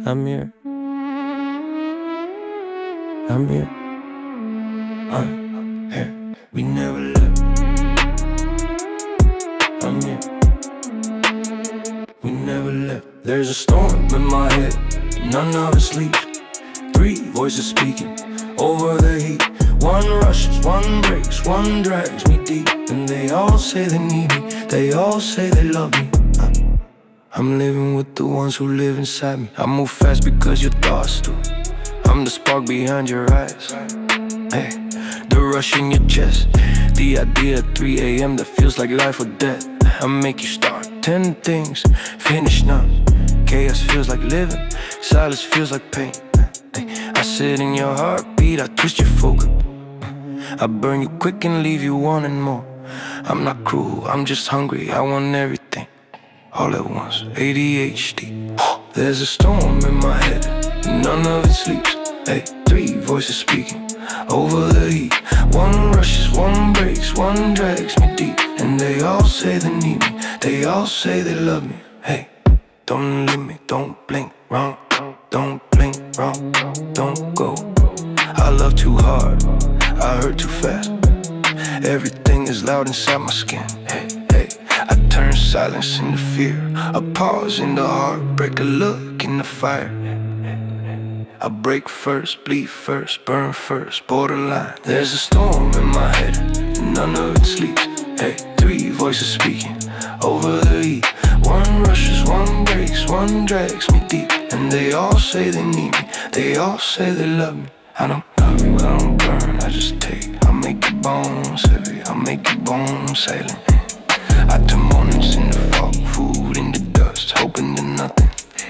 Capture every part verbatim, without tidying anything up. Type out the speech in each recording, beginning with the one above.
I'm here. I'm here. I'm here. We never left. I'm here. We never left. There's a storm in my head, none of it sleeps. Three voices speaking over the heat. One rushes, one breaks, one drags me deep. And they all say they need me, they all say they love me. I'm living with the ones who live inside me. I move fast because your thoughts do. I'm the spark behind your eyes. Hey, the rush in your chest. The idea at three A M that feels like life or death. I make you start ten things, finish none. Chaos feels like living, silence feels like pain. I sit in your heartbeat, I twist your focus. I burn you quick and leave you wanting more. I'm not cruel, I'm just hungry, I want everything all at once. A D H D. There's a storm in my head, none of it sleeps. Hey, three voices speaking over the heat. One rushes, one breaks, one drags me deep. And they all say they need me, they all say they love me. Hey, don't leave me, don't blink wrong. Don't blink wrong, don't go. I love too hard, I hurt too fast. Everything is loud inside my skin. Hey, hey, I turn silence into fear, a pause into heartbreak, a look in the fire. I break first, bleed first, burn first, borderline. There's a storm in my head, none of it sleeps. Hey, three voices speaking over the heat. One rushes, one breaks, one drags me deep. And they all say they need me, they all say they love me. I don't love, I don't burn, I just take. I make your bones heavy, I make your bones sailing. I turn mornings into fog, food into dust, hoping to nothing.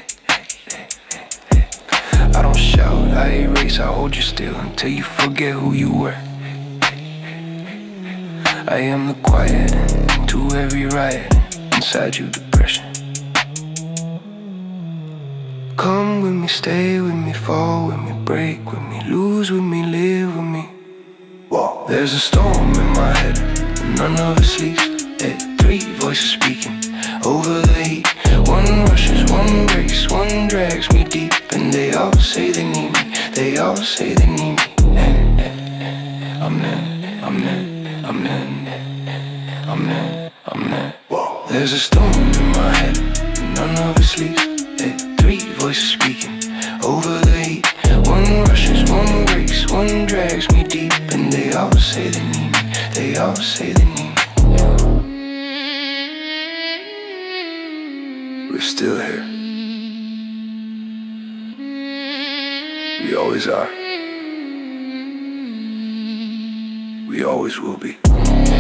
I don't shout, I erase, I hold you still until you forget who you were. I am the quiet end to every riot inside you, depression. Come with me, stay with me, fall with me, break with me, lose with me, live with me. Whoa. There's a storm in my head, none of it sleeps. Hey, three voices speaking over the heat. One rushes, one breaks, one drags me deep. And they all say they need me, they all say they need me. Hey, hey, hey. I'm in, I'm in, I'm in, I'm in, I'm in. Whoa. There's a storm in my head, none of it sleeps. Hey, three voices speaking over the heat. One rushes, one breaks, one drags me deep. And they all say they need me, they all say they need me. Yeah. We're still here. We always are. We always will be.